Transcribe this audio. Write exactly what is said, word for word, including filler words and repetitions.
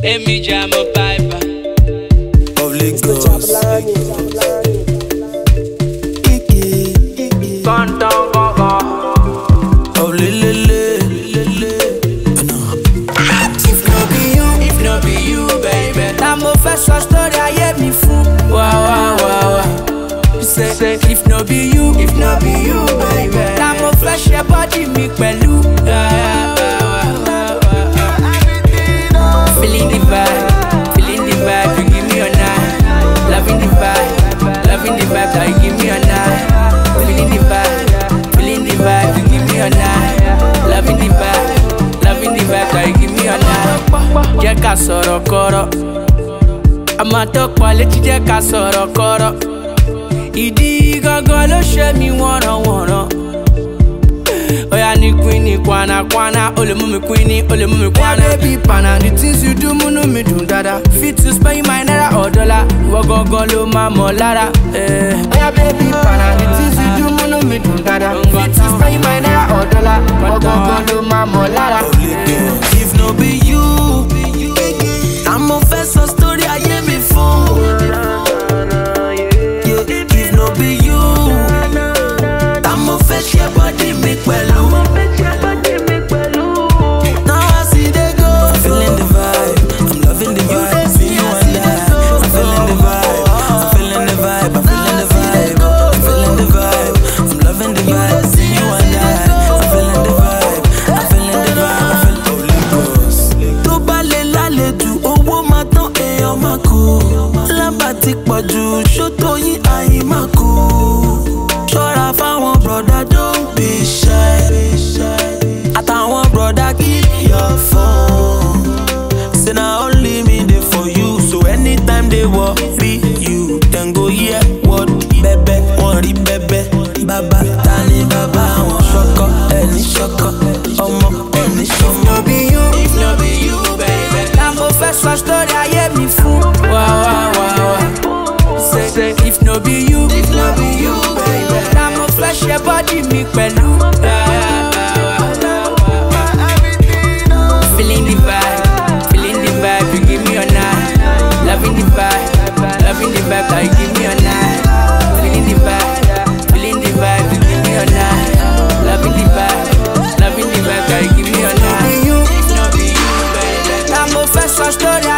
Emi Jamo Piper of Lagos. Contown Gaga Of Lelele. If no be you, if no be you, baby. Na mo fẹ́ sọ story ayé mi fún. Wow, wow, wow, wow. Say, say, if no be you, If no be you, baby. na mo fẹ́ ṣe body mi pẹ̀lú. Yeah, yeah, wow, wow, wow, wow. Feeling the vibe, feeling the vibe, you give me a night. Loving the vibe, loving the vibe, that you give me a night. Feeling the vibe, feeling the vibe, you give me a night. Loving the vibe, loving the vibe, that you give me a night. Jẹ́ ká sọ̀rọ̀ kọ́rọ̀, àmọ́ tó pọ̀ létí jẹ́ ká sọ̀rọ̀ kọ́rọ̀. Ìdí gangan ló ṣe mí wọ̀nrọ̀wọ̀nrọ̀. Oya ni queen ni kwana kwana, ole mú mi queen ni, ole mú mi kwana. Yeah, baby pana, the things you do múnú mi dùn dada. Fit to spend my naira or dollar, ìwọ gangan ló máa mọ̀ lára. Eh. Oya baby pana, the things you do múnú mi dùn dada. Fit to spend my naira or dollar, ìwọ gangan ló máa mọ̀ lára. Of Lagos. If no be you, I'm a first one story I hear me phone. Yeah, if no be you, I'm a first your body make well. Now I see they go. I'm feeling the vibe, I'm loving the vibe. See you and I, I'm feeling the vibe, I'm feeling the vibe, I'm feeling the vibe, I'm feeling the vibe, I'm loving the vibe. See you and I, I'm feeling the vibe, I'm feeling the vibe, I'm feeling of Lagos. Tó bá lè lálejò, owó máa tán èèyàn máa kú. Lábà ti pọ̀ jù, ṣótó yín àyè máa kú. Ṣọ́ra fáwọn brọ̀dá, don't be shy. Àtàwọn brọ̀dá, keep your phone. Say na only me dey for you, so anytime they worry you, then go hear what bẹ́bẹ́, wọ́n rí bẹ́bẹ́. Bàbá ta ni bàbá wọn? Ṣọkọ ẹni ṣọkọ, ọmọ ẹni ṣọmọ. No be you, If no be you, baby. na mo fẹ́ sọ story ayé mi fún. Wow, wow, wow, wow. Say, say, if no be you, If no be you, baby. na mo fẹ́ ṣe body mi pẹ̀lú. Yeah, yeah, wow, wow, wow. Feeling the vibe, feeling the vibe, you give me a night. Loving the vibe, loving the vibe, that you give me a night. Feeling the vibe, feeling the vibe, you give me a night. Loving the vibe, loving the vibe, that you give me a night. If no be you, baby. Na mo fẹ́ sọ story